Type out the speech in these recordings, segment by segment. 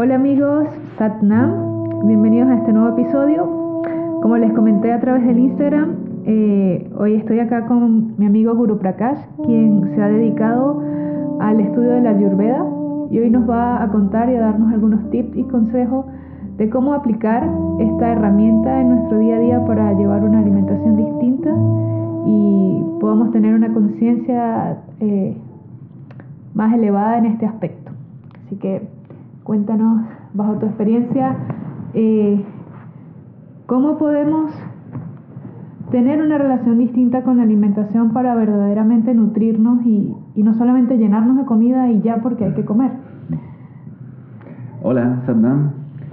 Hola amigos, Satnam, bienvenidos a este nuevo episodio. Como les comenté a través del Instagram, hoy estoy acá con mi amigo Guru Prakash, quien se ha dedicado al estudio de la Ayurveda y hoy nos va a contar y a darnos algunos tips y consejos de cómo aplicar esta herramienta en nuestro día a día para llevar una alimentación distinta y podamos tener una conciencia más elevada en este aspecto. Así que cuéntanos, bajo tu experiencia, cómo podemos tener una relación distinta con la alimentación para verdaderamente nutrirnos y no solamente llenarnos de comida y ya porque hay que comer. Hola, Satnam.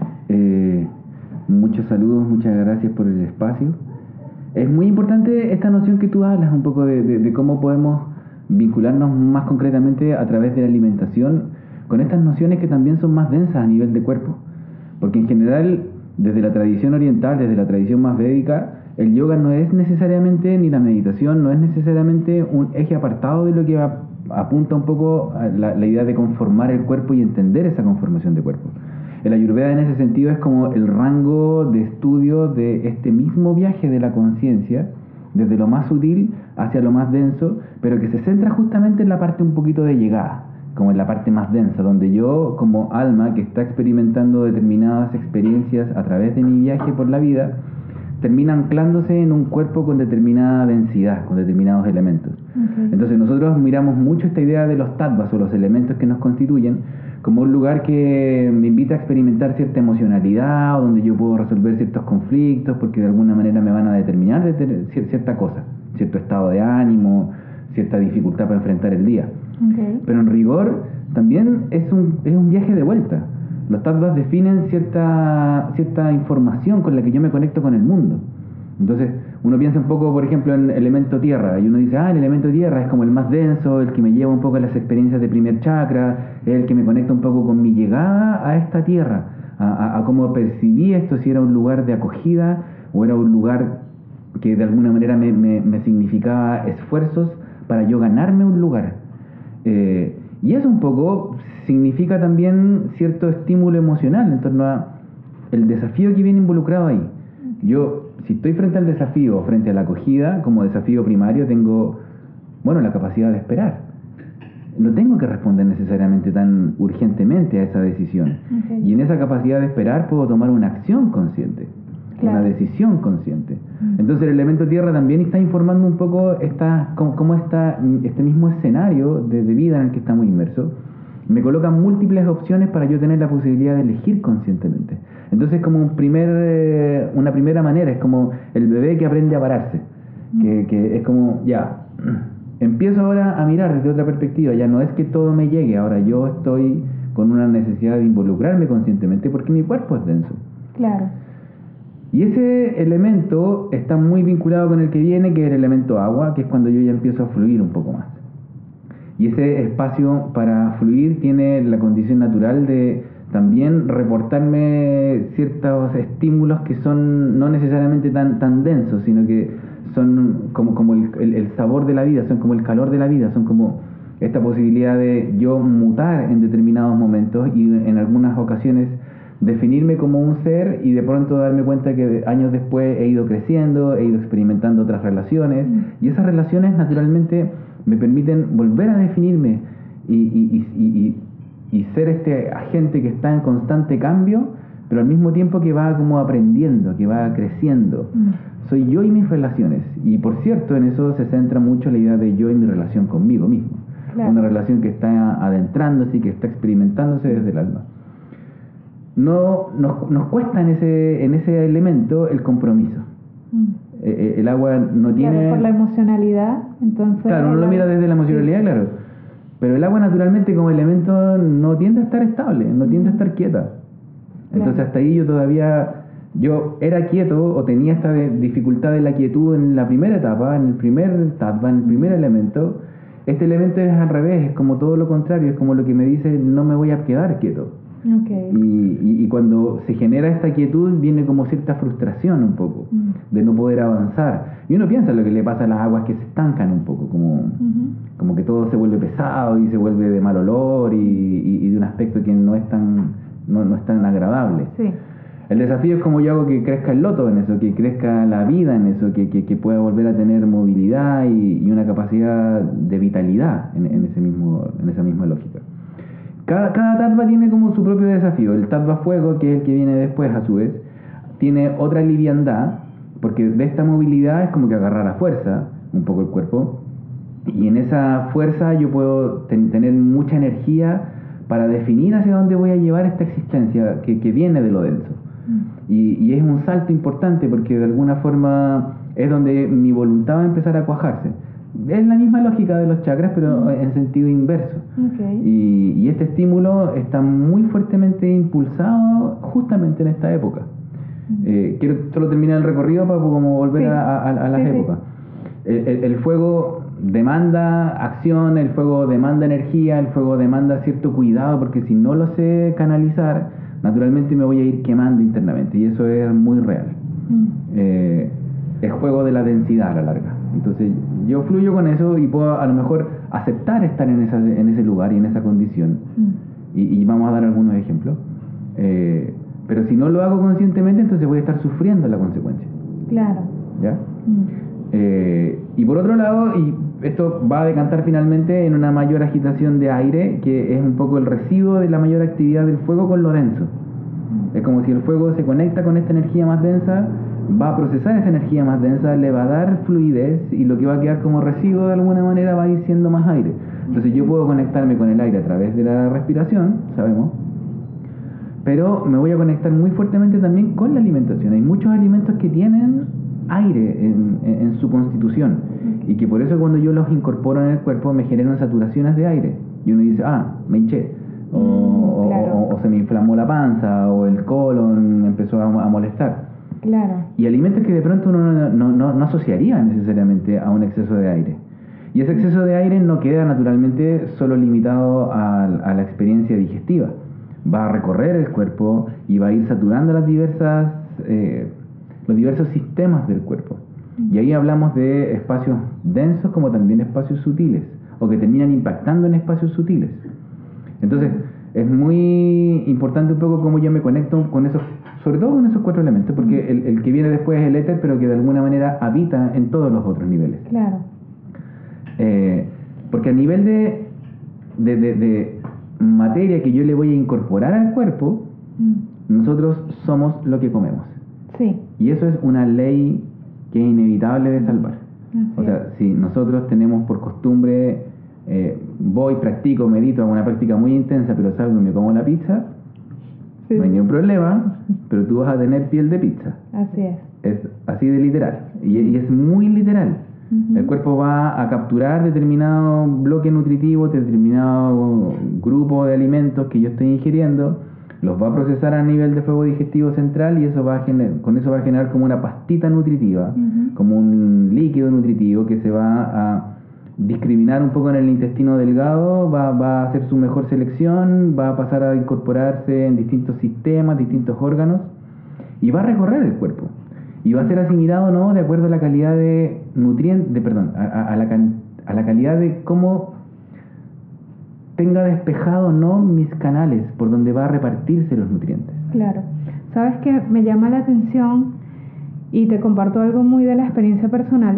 Muchos saludos, muchas gracias por el espacio. Es muy importante esta noción que tú hablas un poco de cómo podemos vincularnos más concretamente a través de la alimentación con estas nociones que también son más densas a nivel de cuerpo. Porque en general, desde la tradición oriental, desde la tradición más védica, el yoga no es necesariamente, ni la meditación, no es necesariamente un eje apartado de lo que apunta un poco a la idea de conformar el cuerpo y entender esa conformación de cuerpo. El Ayurveda en ese sentido es como el rango de estudio de este mismo viaje de la conciencia, desde lo más sutil hacia lo más denso, pero que se centra justamente en la parte un poquito de llegada, como en la parte más densa, donde yo como alma que está experimentando determinadas experiencias a través de mi viaje por la vida, termina anclándose en un cuerpo con determinada densidad, con determinados elementos. Okay. Entonces nosotros miramos mucho esta idea de los tattvas o los elementos que nos constituyen como un lugar que me invita a experimentar cierta emocionalidad o donde yo puedo resolver ciertos conflictos porque de alguna manera me van a determinar cierta cosa, cierto estado de ánimo, cierta dificultad para enfrentar el día. Okay. Pero en rigor también es un viaje de vuelta. Los tattvas definen cierta información con la que yo me conecto con el mundo. Entonces, uno piensa un poco, por ejemplo, en elemento tierra, y uno dice, el elemento tierra es como el más denso, el que me lleva un poco a las experiencias de primer chakra, es el que me conecta un poco con mi llegada a esta tierra, a cómo percibí esto, si era un lugar de acogida o era un lugar que de alguna manera me significaba esfuerzos para yo ganarme un lugar. Y eso un poco significa también cierto estímulo emocional en torno a el desafío que viene involucrado ahí. Yo, si estoy frente al desafío o frente a la acogida, como desafío primario, tengo, la capacidad de esperar. No tengo que responder necesariamente tan urgentemente a esa decisión. Okay. Y en esa capacidad de esperar puedo tomar una acción consciente, claro, una decisión consciente. Entonces el elemento tierra también está informando un poco cómo está este mismo escenario de vida en el que estamos inmersos. Me coloca múltiples opciones para yo tener la posibilidad de elegir conscientemente. Entonces como una primera manera, es como el bebé que aprende a pararse, que es como, empiezo ahora a mirar desde otra perspectiva, ya no es que todo me llegue, ahora yo estoy con una necesidad de involucrarme conscientemente porque mi cuerpo es denso. Claro. Y ese elemento está muy vinculado con el que viene, que es el elemento agua, que es cuando yo ya empiezo a fluir un poco más. Y ese espacio para fluir tiene la condición natural de también reportarme ciertos estímulos que son no necesariamente tan densos, sino que son como el sabor de la vida, son como el calor de la vida, son como esta posibilidad de yo mutar en determinados momentos y en algunas ocasiones definirme como un ser y de pronto darme cuenta que años después he ido creciendo, he ido experimentando otras relaciones y esas relaciones naturalmente me permiten volver a definirme y ser este agente que está en constante cambio, pero al mismo tiempo que va como aprendiendo, que va creciendo. Soy yo y mis relaciones. Y por cierto, en eso se centra mucho la idea de yo y mi relación conmigo mismo. Claro. Una relación que está adentrándose y que está experimentándose desde el alma. Nos cuesta en ese elemento el compromiso. El agua no tiene... Claro, por la emocionalidad, entonces... Claro, uno lo mira desde la emocionalidad, sí. Claro. Pero el agua naturalmente como elemento no tiende a estar estable, no tiende a estar quieta. Entonces claro, hasta ahí yo era quieto o tenía esta dificultad de la quietud en la primera etapa, en el primer tattva, en el primer elemento. Este elemento es al revés, es como todo lo contrario, es como lo que me dice no me voy a quedar quieto. Okay. Y cuando se genera esta quietud viene como cierta frustración un poco de no poder avanzar y uno piensa lo que le pasa a las aguas que se estancan un poco como que todo se vuelve pesado y se vuelve de mal olor y de un aspecto que no es tan no es tan agradable. Sí. El desafío es cómo yo hago que crezca el loto en eso, que crezca la vida en eso, que pueda volver a tener movilidad y una capacidad de vitalidad en esa misma lógica. Cada tattva tiene como su propio desafío. El tattva fuego, que es el que viene después a su vez, tiene otra liviandad, porque de esta movilidad es como que agarrar a fuerza un poco el cuerpo, y en esa fuerza yo puedo tener mucha energía para definir hacia dónde voy a llevar esta existencia que viene de lo denso. Y es un salto importante porque de alguna forma es donde mi voluntad va a empezar a cuajarse. Es la misma lógica de los chakras, pero en sentido inverso. Okay. Y este estímulo está muy fuertemente impulsado justamente en esta época. Quiero solo terminar el recorrido para como volver a las épocas. El fuego demanda acción, el fuego demanda energía, el fuego demanda cierto cuidado, porque si no lo sé canalizar, naturalmente me voy a ir quemando internamente, y eso es muy real. Es juego de la densidad a la larga. Entonces yo fluyo con eso y puedo a lo mejor aceptar estar en ese lugar y en esa condición. Y vamos a dar algunos ejemplos. Pero si no lo hago conscientemente, entonces voy a estar sufriendo la consecuencia. Claro. ¿Ya? Y por otro lado, y esto va a decantar finalmente en una mayor agitación de aire, que es un poco el residuo de la mayor actividad del fuego con lo denso. Es como si el fuego se conecta con esta energía más densa, va a procesar esa energía más densa, le va a dar fluidez, y lo que va a quedar como residuo de alguna manera va a ir siendo más aire. Entonces yo puedo conectarme con el aire a través de la respiración, sabemos, pero me voy a conectar muy fuertemente también con la alimentación. Hay muchos alimentos que tienen aire en su constitución, y que por eso cuando yo los incorporo en el cuerpo me generan saturaciones de aire, y uno dice, me hinché, o se me inflamó la panza, o el colon empezó a molestar. Claro. Y alimentos que de pronto uno no asociaría necesariamente a un exceso de aire. Y ese exceso de aire no queda naturalmente solo limitado a la experiencia digestiva. Va a recorrer el cuerpo y va a ir saturando los diversos sistemas del cuerpo. Y ahí hablamos de espacios densos como también espacios sutiles, o que terminan impactando en espacios sutiles. Entonces, es muy importante un poco cómo yo me conecto con esos, sobre todo con esos 4 elementos, porque el que viene después es el éter, pero que de alguna manera habita en todos los otros niveles. Claro. Porque a nivel de materia que yo le voy a incorporar al cuerpo, nosotros somos lo que comemos. Sí. Y eso es una ley que es inevitable de salvar. O sea, si nosotros tenemos por costumbre, voy, practico, medito, hago una práctica muy intensa, pero salgo y me como la pizza, no hay ningún problema, pero tú vas a tener piel de pizza. Así es. Es así de literal. Y es muy literal. El cuerpo va a capturar determinado bloque nutritivo, determinado grupo de alimentos que yo estoy ingiriendo, los va a procesar a nivel de fuego digestivo central, y eso con eso va a generar como una pastita nutritiva, como un líquido nutritivo que se va a discriminar un poco en el intestino delgado, va a hacer su mejor selección, va a pasar a incorporarse en distintos sistemas, distintos órganos, y va a recorrer el cuerpo. Y va a ser asimilado no de acuerdo a la calidad de nutrientes, a la calidad de cómo tenga despejado no mis canales por donde va a repartirse los nutrientes. Claro. Sabes que me llama la atención, y te comparto algo muy de la experiencia personal.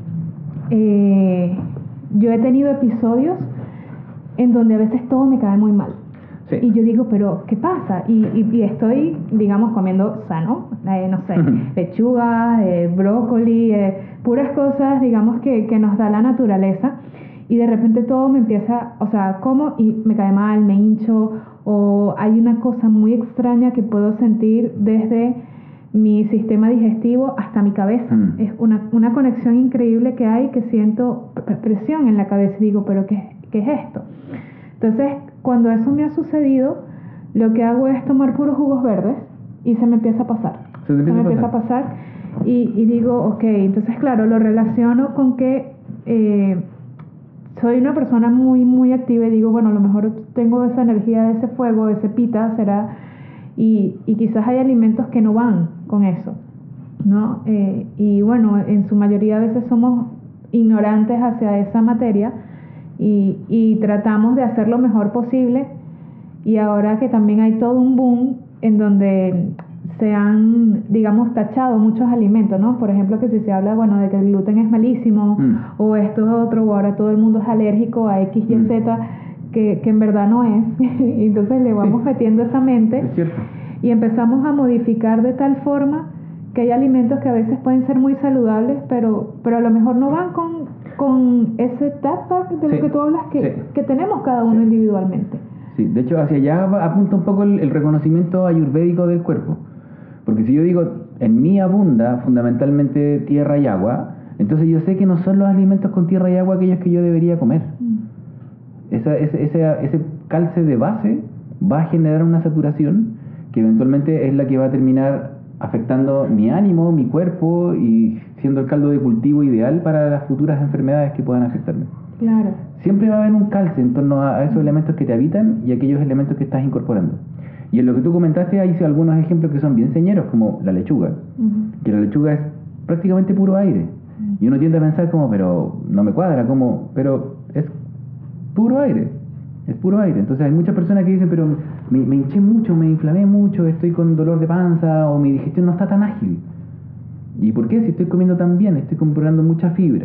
Yo he tenido episodios en donde a veces todo me cae muy mal. Sí. Y yo digo, pero ¿qué pasa? Y estoy, digamos, comiendo sano, no sé, lechuga, brócoli, puras cosas, digamos, que nos da la naturaleza. Y de repente todo me empieza, o sea, como y me cae mal, me hincho, o hay una cosa muy extraña que puedo sentir desde mi sistema digestivo hasta mi cabeza. Es una conexión increíble que hay, que siento presión en la cabeza y digo, pero ¿qué es esto? Entonces, cuando eso me ha sucedido, lo que hago es tomar puros jugos verdes y se me empieza a pasar. Se me empieza a pasar y digo, ok, entonces claro, lo relaciono con que soy una persona muy, muy activa, y digo, bueno, a lo mejor tengo esa energía de ese fuego, ese pita, será, y quizás hay alimentos que no van con eso, ¿no? Y bueno, en su mayoría de veces somos ignorantes hacia esa materia, y tratamos de hacer lo mejor posible, Y ahora que también hay todo un boom en donde se han, digamos, tachado muchos alimentos, ¿no? Por ejemplo, que si se habla, bueno, de que el gluten es malísimo, o esto es otro, o ahora todo el mundo es alérgico a X, Y, Z, que en verdad no es. Y entonces le vamos metiendo esa mente. Es cierto. Y empezamos a modificar de tal forma que hay alimentos que a veces pueden ser muy saludables, pero a lo mejor no van con ese tapa de lo que tú hablas que tenemos cada uno individualmente. Sí, de hecho hacia allá apunta un poco el reconocimiento ayurvédico del cuerpo. Porque si yo digo, en mí abunda fundamentalmente tierra y agua, entonces yo sé que no son los alimentos con tierra y agua aquellos que yo debería comer. Ese calce de base va a generar una saturación que eventualmente es la que va a terminar afectando mi ánimo, mi cuerpo y siendo el caldo de cultivo ideal para las futuras enfermedades que puedan afectarme. Claro. Siempre va a haber un calce en torno a esos elementos que te habitan y aquellos elementos que estás incorporando. Y en lo que tú comentaste, hay algunos ejemplos que son bien señeros, como la lechuga, que la lechuga es prácticamente puro aire. Y uno tiende a pensar como, pero no me cuadra, como, pero es puro aire, es puro aire. Entonces hay muchas personas que dicen, pero me hinché mucho, me inflamé mucho, estoy con dolor de panza o mi digestión no está tan ágil. ¿Y por qué? Si estoy comiendo tan bien, estoy comprando mucha fibra.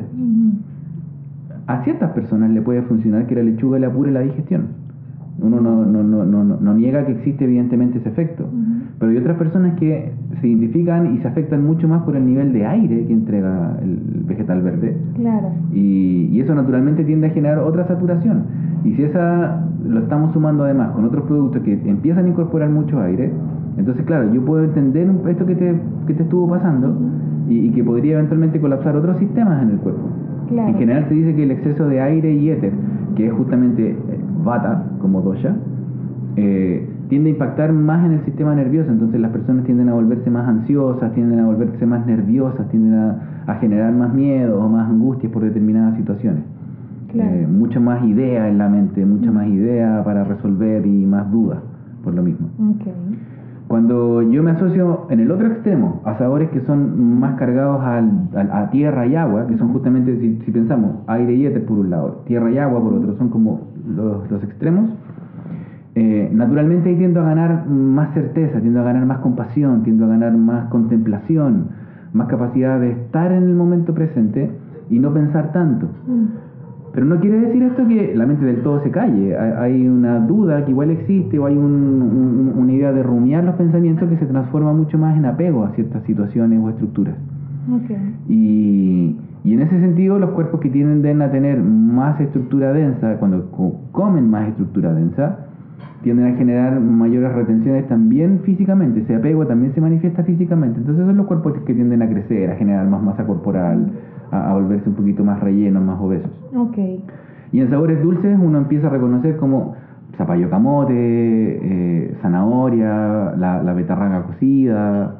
A ciertas personas le puede funcionar que la lechuga le apure la digestión. Uno no niega que existe evidentemente ese efecto, pero hay otras personas que se identifican y se afectan mucho más por el nivel de aire que entrega el vegetal verde. Claro. Y eso naturalmente tiende a generar otra saturación. Y si esa lo estamos sumando además con otros productos que empiezan a incorporar mucho aire, entonces claro, yo puedo entender esto que te estuvo pasando y que podría eventualmente colapsar otros sistemas en el cuerpo. Claro. En general se dice que el exceso de aire y éter, que es justamente vata como dosha, tiende a impactar más en el sistema nervioso. Entonces las personas tienden a volverse más ansiosas, tienden a volverse más nerviosas, tienden a generar más miedo o más angustias por determinadas situaciones. Claro. Mucha más idea en la mente, mucha más idea para resolver y más dudas por lo mismo. Okay. Cuando yo me asocio en el otro extremo a sabores que son más cargados a tierra y agua, que son justamente, si pensamos, aire y éter por un lado, tierra y agua por otro, son como los extremos, naturalmente ahí tiendo a ganar más certeza, tiendo a ganar más compasión, tiendo a ganar más contemplación, más capacidad de estar en el momento presente y no pensar tanto. Pero no quiere decir esto que la mente del todo se calle. Hay una duda que igual existe, o hay una idea de rumiar los pensamientos que se transforma mucho más en apego a ciertas situaciones o estructuras. Okay. Y en ese sentido, los cuerpos que tienden a tener más estructura densa, cuando comen más estructura densa, tienden a generar mayores retenciones también físicamente. Ese apego también se manifiesta físicamente. Entonces son los cuerpos que tienden a crecer, a generar más masa corporal, a volverse un poquito más rellenos, más obesos. Okay. Y en sabores dulces uno empieza a reconocer como zapallo camote, zanahoria, la betarraga cocida.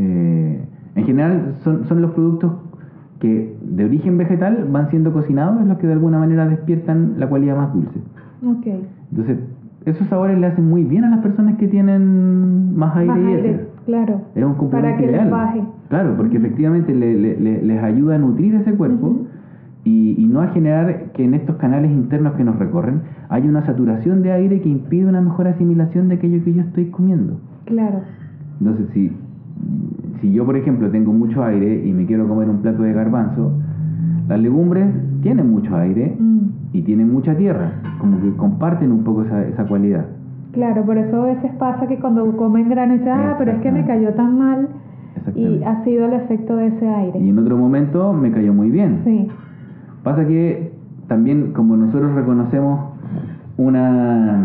En general son los productos que de origen vegetal van siendo cocinados, los que de alguna manera despiertan la cualidad más dulce. Okay. Entonces esos sabores le hacen muy bien a las personas que tienen más aire y éter. Claro. Es un complemento para que ideal. les baje. Claro, porque efectivamente les ayuda a nutrir ese cuerpo y no a generar que en estos canales internos que nos recorren haya una saturación de aire que impide una mejor asimilación de aquello que yo estoy comiendo. Claro. Entonces, si yo, por ejemplo, tengo mucho aire y me quiero comer un plato de garbanzo, las legumbres tienen mucho aire y tienen mucha tierra, como que comparten un poco esa cualidad. Claro, por eso a veces pasa que cuando comen grano dicen, pero es que me cayó tan mal y ha sido el efecto de ese aire. Y en otro momento me cayó muy bien. Sí. Pasa que también como nosotros reconocemos una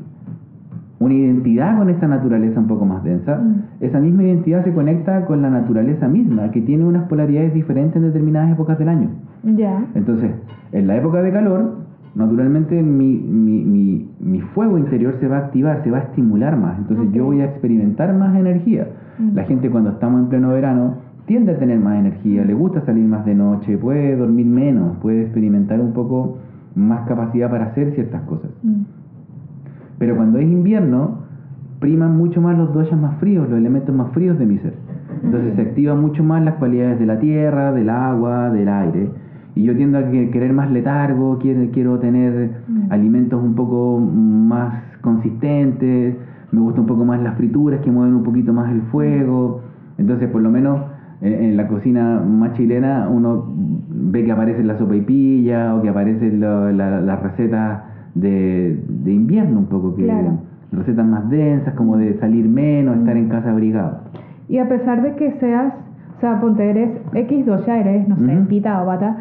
identidad con esta naturaleza un poco más densa, esa misma identidad se conecta con la naturaleza misma, que tiene unas polaridades diferentes en determinadas épocas del año. Ya. Entonces, en la época de calor, naturalmente mi fuego interior se va a activar, se va a estimular más. Entonces yo voy a experimentar más energía. La gente cuando estamos en pleno verano tiende a tener más energía, le gusta salir más de noche, puede dormir menos, puede experimentar un poco más capacidad para hacer ciertas cosas. Pero cuando es invierno, priman mucho más los doshas más fríos, los elementos más fríos de mi ser. Entonces se activan mucho más las cualidades de la tierra, del agua, del aire. Y yo tiendo a querer más letargo, quiero tener alimentos un poco más consistentes, me gusta un poco más las frituras que mueven un poquito más el fuego. Entonces, por lo menos en la cocina más chilena uno ve que aparecen la sopaipilla o que aparecen las recetas de invierno un poco, que Claro. recetas más densas, como de salir menos, estar en casa abrigado. Y a pesar de que seas, o sea, ponte, eres X dosha, eres, no sé, Ujú. pita o bata,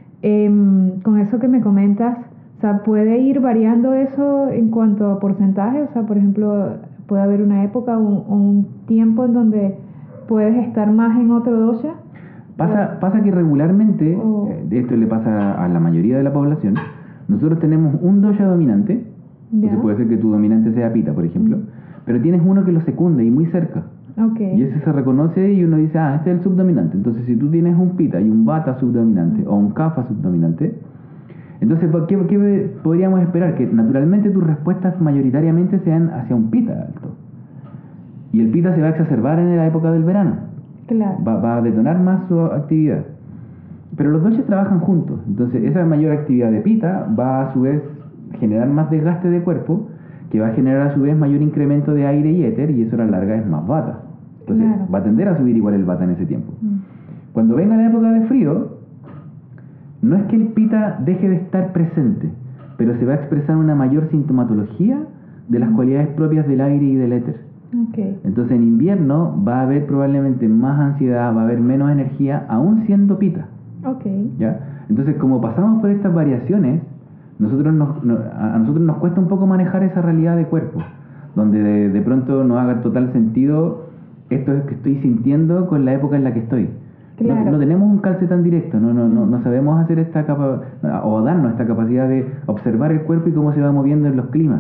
con eso que me comentas, o sea, ¿puede ir variando eso en cuanto a porcentaje? O sea, por ejemplo, puede haber una época o un tiempo en donde puedes estar más en otro dosha. Pasa que regularmente, O- esto le pasa a la mayoría de la población, nosotros tenemos un dosha dominante, Ya. entonces puede ser que tu dominante sea pita, por ejemplo, pero tienes uno que lo secunda y muy cerca. Ok. Y ese se reconoce y uno dice, este es el subdominante. Entonces, si tú tienes un pita y un vata subdominante o un kapha subdominante, entonces, ¿qué podríamos esperar? Que naturalmente tus respuestas mayoritariamente sean hacia un pita alto. Y el pita se va a exacerbar en la época del verano. Claro. Va a detonar más su actividad. Pero los doshas trabajan juntos. Entonces, esa mayor actividad de pita va a su vez generar más desgaste de cuerpo, que va a generar a su vez mayor incremento de aire y éter, y eso a la larga es más vata. Entonces, Claro. va a tender a subir igual el vata en ese tiempo. Cuando venga la época de frío, no es que el pita deje de estar presente, pero se va a expresar una mayor sintomatología de las cualidades propias del aire y del éter. Ok. Entonces, en invierno va a haber probablemente más ansiedad, va a haber menos energía, aún siendo pita. Ok. ¿Ya? Entonces, como pasamos por estas variaciones, a nosotros nos cuesta un poco manejar esa realidad de cuerpo, donde de pronto nos haga total sentido esto es que estoy sintiendo con la época en la que estoy. Claro. No tenemos un calce tan directo, no sabemos hacer o darnos esta capacidad de observar el cuerpo y cómo se va moviendo en los climas.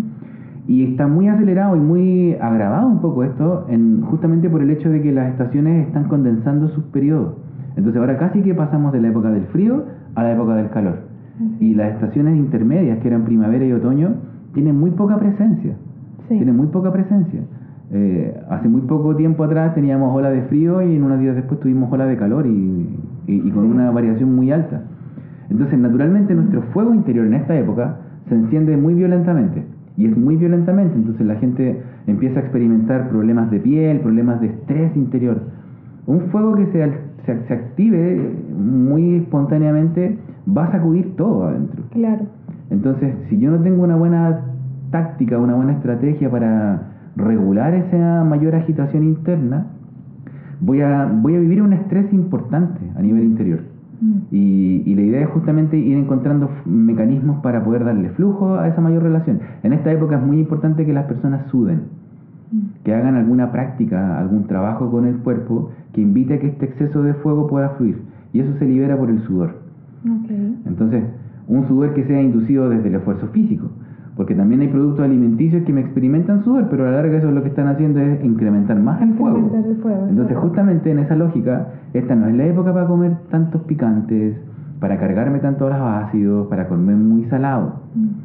Y está muy acelerado y muy agravado un poco esto, justamente por el hecho de que las estaciones están condensando sus periodos. Entonces ahora casi que pasamos de la época del frío a la época del calor. Y las estaciones intermedias, que eran primavera y otoño, tienen muy poca presencia. Sí. Tienen muy poca presencia. Hace muy poco tiempo atrás teníamos ola de frío y en unos días después tuvimos ola de calor y con una variación muy alta. Entonces, naturalmente, nuestro fuego interior en esta época se enciende muy violentamente. Y es muy violentamente. Entonces, la gente empieza a experimentar problemas de piel, problemas de estrés interior. Un fuego que se active muy espontáneamente va a sacudir todo adentro. Claro. Entonces, si yo no tengo una buena táctica, una buena estrategia para regular esa mayor agitación interna, voy a vivir un estrés importante a nivel interior. Y la idea es justamente ir encontrando mecanismos para poder darle flujo a esa mayor relación. En esta época es muy importante que las personas suden, que hagan alguna práctica, algún trabajo con el cuerpo que invite a que este exceso de fuego pueda fluir. Y eso se libera por el sudor. Okay. Entonces, un sudor que sea inducido desde el esfuerzo físico. Porque también hay productos alimenticios que me experimentan sudor, pero a la larga eso lo que están haciendo es incrementar más el fuego. Entonces, justamente en esa lógica, esta no es la época para comer tantos picantes, para cargarme tanto los ácidos, para comer muy salado.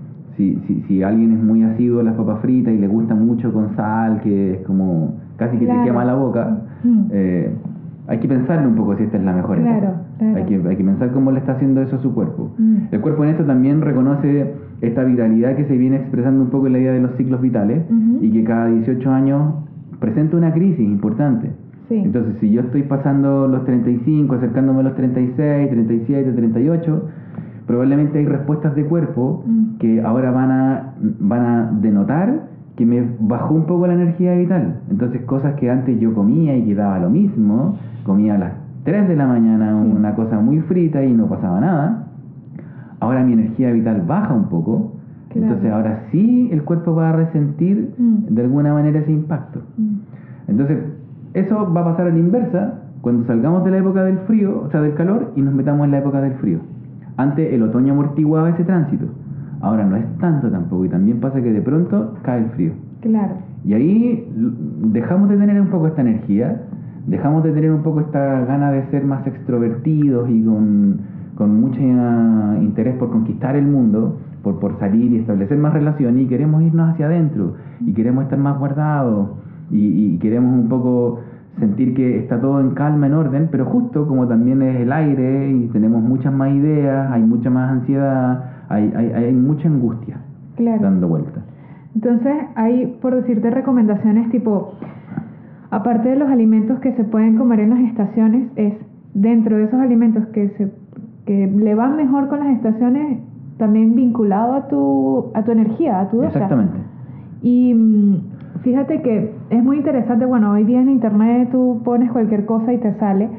Si alguien es muy ácido a las papas fritas y le gusta mucho con sal, que es como casi que te quema la boca, hay que pensarle un poco si esta es la mejor época. Hay que pensar cómo le está haciendo eso a su cuerpo. El cuerpo en esto también reconoce esta vitalidad que se viene expresando un poco en la idea de los ciclos vitales y que cada 18 años presenta una crisis importante. Sí. Entonces, si yo estoy pasando los 35, acercándome a los 36, 37, 38, probablemente hay respuestas de cuerpo que ahora van a denotar que me bajó un poco la energía vital. Entonces, cosas que antes yo comía y que daba lo mismo, comía a las 3 de la mañana una cosa muy frita y no pasaba nada, ahora mi energía vital baja un poco. Claro. Entonces ahora sí el cuerpo va a resentir de alguna manera ese impacto. Entonces eso va a pasar a la inversa cuando salgamos de la época del frío, o sea del calor, y nos metamos en la época del frío. Antes el otoño amortiguaba ese tránsito, ahora no es tanto tampoco, y también pasa que de pronto cae el frío. Claro. Y ahí dejamos de tener un poco esta energía, dejamos de tener un poco esta gana de ser más extrovertidos y con mucho interés por conquistar el mundo, por salir y establecer más relaciones, y queremos irnos hacia adentro, y queremos estar más guardados, y queremos un poco sentir que está todo en calma, en orden, pero justo como también es el aire, y tenemos muchas más ideas, hay mucha más ansiedad, hay mucha angustia dando vuelta. Entonces hay, por decirte, recomendaciones tipo, aparte de los alimentos que se pueden comer en las estaciones, es dentro de esos alimentos que le van mejor con las estaciones, también vinculado a tu energía, a tu dosha. Exactamente. Y fíjate que es muy interesante, bueno, hoy día en internet tú pones cualquier cosa y te sale,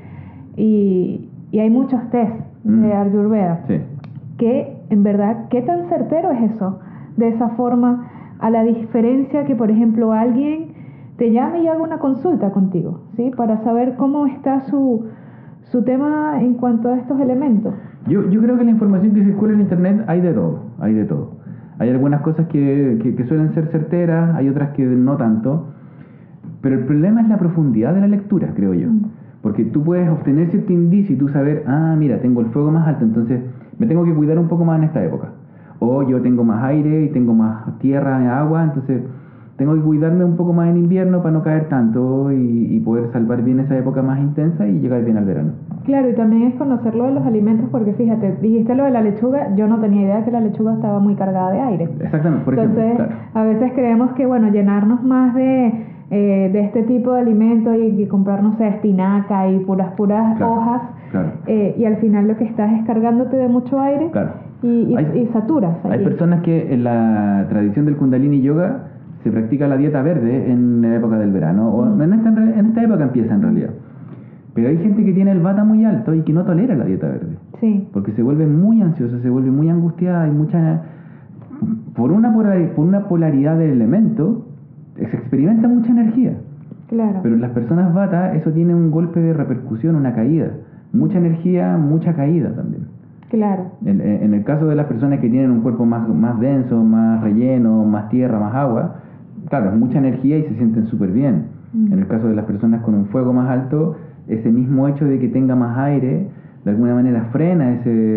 y hay muchos test de Ayurveda, Sí. que en verdad, ¿qué tan certero es eso? De esa forma, a la diferencia que, por ejemplo, alguien te llame y haga una consulta contigo, ¿sí? Para saber cómo está su tema en cuanto a estos elementos. Yo creo que la información que circula en internet hay de todo, hay de todo. Hay algunas cosas que suelen ser certeras, hay otras que no tanto, pero el problema es la profundidad de la lectura, creo yo. Porque tú puedes obtener cierto indicio y tú saber, mira, tengo el fuego más alto, entonces me tengo que cuidar un poco más en esta época. O yo tengo más aire y tengo más tierra y agua, entonces tengo que cuidarme un poco más en invierno para no caer tanto y poder salvar bien esa época más intensa y llegar bien al verano. Claro, y también es conocer lo de los alimentos, porque fíjate, dijiste lo de la lechuga, yo no tenía idea que la lechuga estaba muy cargada de aire. Exactamente, por Entonces, ejemplo. Claro. A veces creemos que, bueno, llenarnos más de este tipo de alimentos y comprar, no sé, espinaca y puras Claro, hojas, claro. Y al final lo que estás es cargándote de mucho aire. Claro. y saturas. Hay personas que en la tradición del Kundalini Yoga se practica la dieta verde en la época del verano, o en esta época empieza en realidad. Pero hay gente que tiene el vata muy alto y que no tolera la dieta verde. Sí. Porque se vuelve muy ansiosa, se vuelve muy angustiada, hay mucha... Por una polaridad del elemento, se experimenta mucha energía. Claro. Pero en las personas vata eso tiene un golpe de repercusión, una caída. Mucha energía, mucha caída también. Claro. En el caso de las personas que tienen un cuerpo más denso, más relleno, más tierra, más agua, claro, es mucha energía y se sienten súper bien. En el caso de las personas con un fuego más alto, ese mismo hecho de que tenga más aire, de alguna manera frena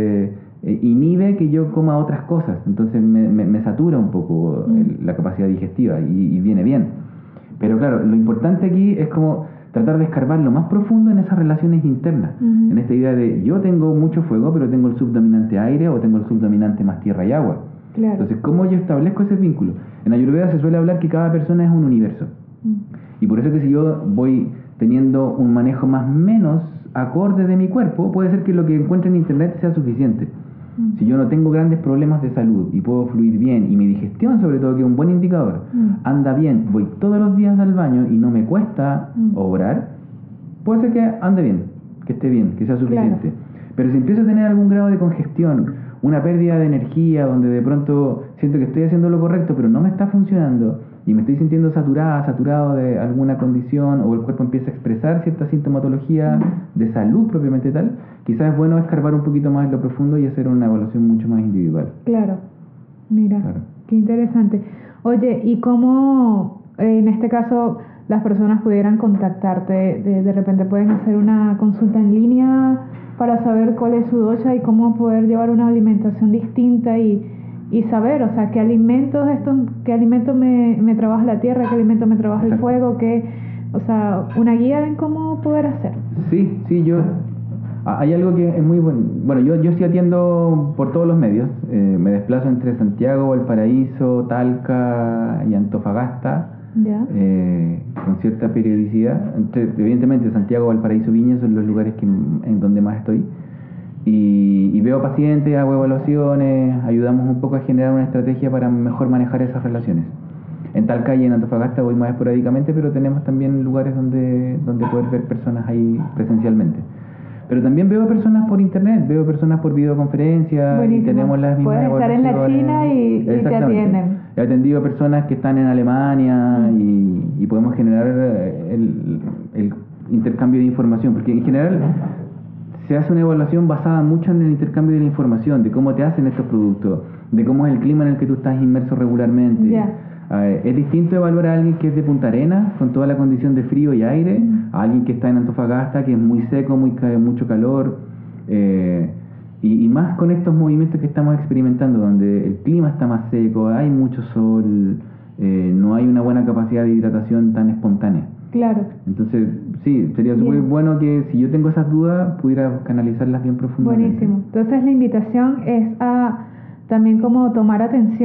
inhibe que yo coma otras cosas. Entonces me satura un poco la capacidad digestiva y viene bien. Pero claro, lo importante aquí es como tratar de escarbar lo más profundo en esas relaciones internas. En esta idea de yo tengo mucho fuego, pero tengo el subdominante aire o tengo el subdominante más tierra y agua. Claro. Entonces, ¿cómo yo establezco ese vínculo? En Ayurveda se suele hablar que cada persona es un universo. Y por eso que si yo voy teniendo un manejo más o menos acorde de mi cuerpo, puede ser que lo que encuentre en internet sea suficiente. Si yo no tengo grandes problemas de salud y puedo fluir bien, y mi digestión sobre todo, que es un buen indicador, anda bien, voy todos los días al baño y no me cuesta obrar, puede ser que ande bien, que esté bien, que sea suficiente. Claro. Pero si empiezo a tener algún grado de congestión, una pérdida de energía, donde de pronto siento que estoy haciendo lo correcto pero no me está funcionando, y me estoy sintiendo saturado de alguna condición, o el cuerpo empieza a expresar cierta sintomatología de salud propiamente tal, quizás es bueno escarbar un poquito más en lo profundo y hacer una evaluación mucho más individual. Claro, mira, claro. Qué interesante. Oye, ¿y cómo en este caso las personas pudieran contactarte? De repente pueden hacer una consulta en línea para saber cuál es su dosha y cómo poder llevar una alimentación distinta y saber, o sea, qué alimentos me trabaja la tierra, qué alimento me trabaja el fuego, o sea, una guía en cómo poder hacer. Sí, hay algo que es muy bueno. Bueno, yo sí atiendo por todos los medios. Me desplazo entre Santiago, Valparaíso, Talca y Antofagasta. ¿Ya? Con cierta periodicidad. Evidentemente Santiago, Valparaíso, Viña son los lugares en donde más estoy. Y veo pacientes, hago evaluaciones, ayudamos un poco a generar una estrategia para mejor manejar esas relaciones. En Talca y en Antofagasta voy más esporádicamente, pero tenemos también lugares donde poder ver personas ahí presencialmente. Pero también veo personas por internet, veo personas por videoconferencia. Buenísimo. Y tenemos las mismas evaluaciones. Puedes estar en la China y te atienden. He atendido a personas que están en Alemania y podemos generar el intercambio de información, porque en general se hace una evaluación basada mucho en el intercambio de la información, de cómo te hacen estos productos, de cómo es el clima en el que tú estás inmerso regularmente. Yeah. Es distinto evaluar a alguien que es de Punta Arenas, con toda la condición de frío y aire, a alguien que está en Antofagasta, que es muy seco, mucho calor, y más con estos movimientos que estamos experimentando, donde el clima está más seco, hay mucho sol, no hay una buena capacidad de hidratación tan espontánea. Claro. Entonces, sí, sería súper bueno que si yo tengo esas dudas, pudiera canalizarlas bien profundamente. Buenísimo. Entonces la invitación es a también como tomar atención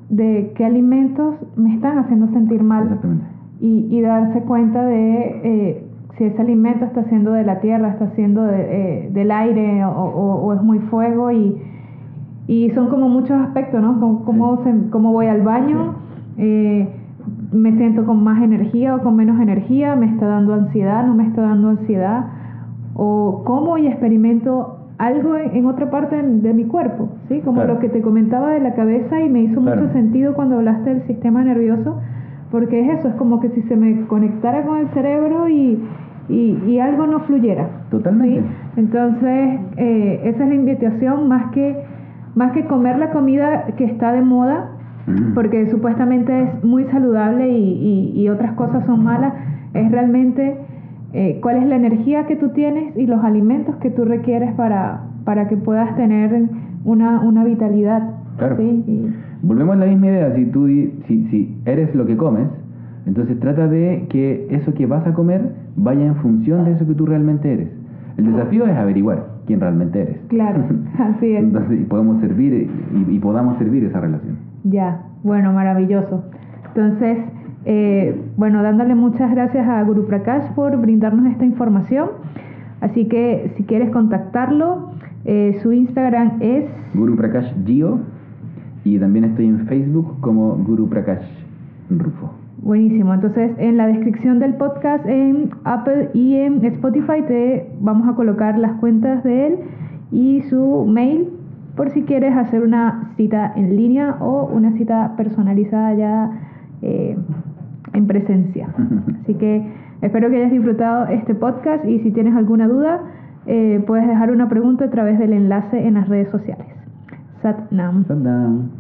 de qué alimentos me están haciendo sentir mal. Exactamente. Y darse cuenta de si ese alimento está siendo de la tierra, está siendo del aire o es muy fuego y son como muchos aspectos, ¿no? Cómo voy al baño, me siento con más energía o con menos energía, me está dando ansiedad, no me está dando ansiedad, o cómo y experimento algo en otra parte de mi cuerpo, ¿sí? Como Claro. lo que te comentaba de la cabeza y me hizo Claro. mucho sentido cuando hablaste del sistema nervioso, porque es eso, es como que si se me conectara con el cerebro y algo no fluyera. Totalmente. ¿Sí? Entonces, esa es la invitación, más que comer la comida que está de moda, porque supuestamente es muy saludable y otras cosas son malas, es realmente cuál es la energía que tú tienes y los alimentos que tú requieres para que puedas tener una vitalidad. Claro. ¿Sí? Volvemos a la misma idea, si eres lo que comes, entonces trata de que eso que vas a comer vaya en función de eso que tú realmente eres. El desafío es averiguar quién realmente eres. Claro, así es. Entonces podemos servir y podamos servir esa relación. Ya, bueno, maravilloso. Entonces, bueno, dándole muchas gracias a Guru Prakash por brindarnos esta información. Así que si quieres contactarlo, su Instagram es Guru Prakash Dio, y también estoy en Facebook como Guru Prakash Rufo. buenísimo. Entonces, en la descripción del podcast en Apple y en Spotify te vamos a colocar las cuentas de él y su mail por si quieres hacer una cita en línea o una cita personalizada ya en presencia. Así que espero que hayas disfrutado este podcast y si tienes alguna duda puedes dejar una pregunta a través del enlace en las redes sociales. Sat Nam. Sat Nam.